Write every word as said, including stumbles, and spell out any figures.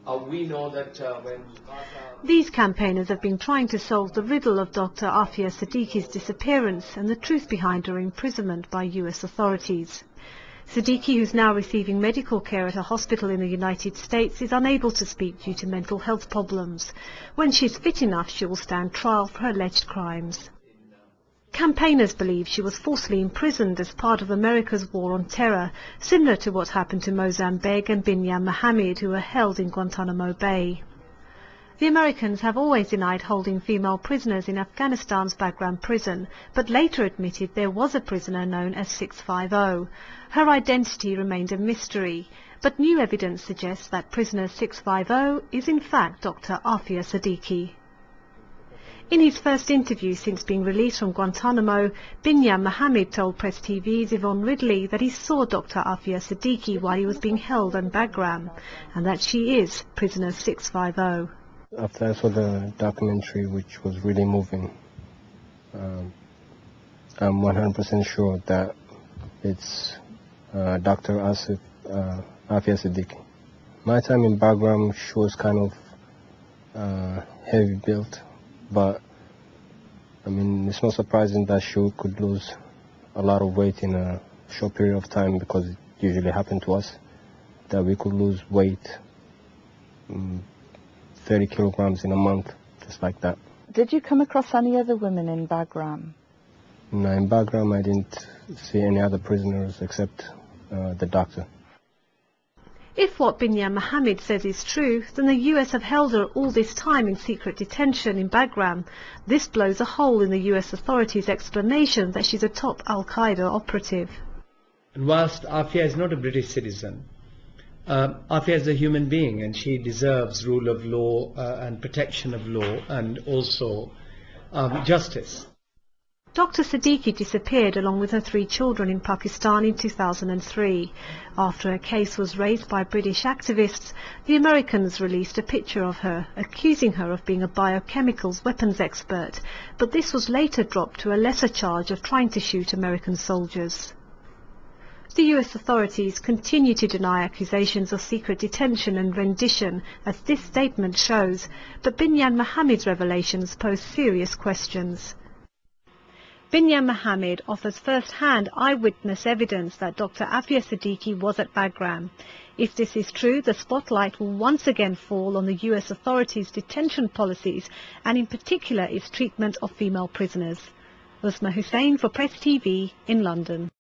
Uh, we know that uh, when... These campaigners have been trying to solve the riddle of Doctor Afia Siddiqui's disappearance and the truth behind her imprisonment by U S authorities. Siddiqui, who's now receiving medical care at a hospital in the United States, is unable to speak due to mental health problems. When she's fit enough, she will stand trial for her alleged crimes. Campaigners believe she was forcibly imprisoned as part of America's war on terror, similar to what happened to Mosam Beg and Binyam Mohammed, who were held in Guantanamo Bay. The Americans have always denied holding female prisoners in Afghanistan's Bagram prison, but later admitted there was a prisoner known as six five zero. Her identity remained a mystery, but new evidence suggests that prisoner six five zero is in fact Doctor Afia Siddiqui. In his first interview since being released from Guantanamo, Binyam Mohammed told Press T V's Yvonne Ridley that he saw Doctor Afia Siddiqui while he was being held in Bagram, and that she is prisoner six five zero. After I saw the documentary, which was really moving, um, I'm one hundred percent sure that it's uh, Doctor Asif, uh, Afia Siddiqui. My time in Bagram, she was kind of uh, heavy built, but I mean, it's not surprising that she could lose a lot of weight in a short period of time, because it usually happened to us, that we could lose weight um, thirty kilograms in a month, just like that. Did you come across any other women in Bagram? No, in Bagram I didn't see any other prisoners except uh, the doctor. If what Binyam Mohammed says is true, then the U S have held her all this time in secret detention in Bagram. This blows a hole in the U S authorities' explanation that she's a top Al-Qaeda operative. And whilst Afia is not a British citizen, Uh, Afia is a human being, and she deserves rule of law uh, and protection of law, and also um, justice. Doctor Siddiqui disappeared along with her three children in Pakistan in two thousand three. After her case was raised by British activists, the Americans released a picture of her, accusing her of being a biochemicals weapons expert, but this was later dropped to a lesser charge of trying to shoot American soldiers. The U S authorities continue to deny accusations of secret detention and rendition, as this statement shows, but Binyam Mohammed's revelations pose serious questions. Binyam Mohammed offers first-hand eyewitness evidence that Doctor Afia Siddiqui was at Bagram. If this is true, the spotlight will once again fall on the U S authorities' detention policies, and in particular its treatment of female prisoners. Uzma Hussain for Press T V in London.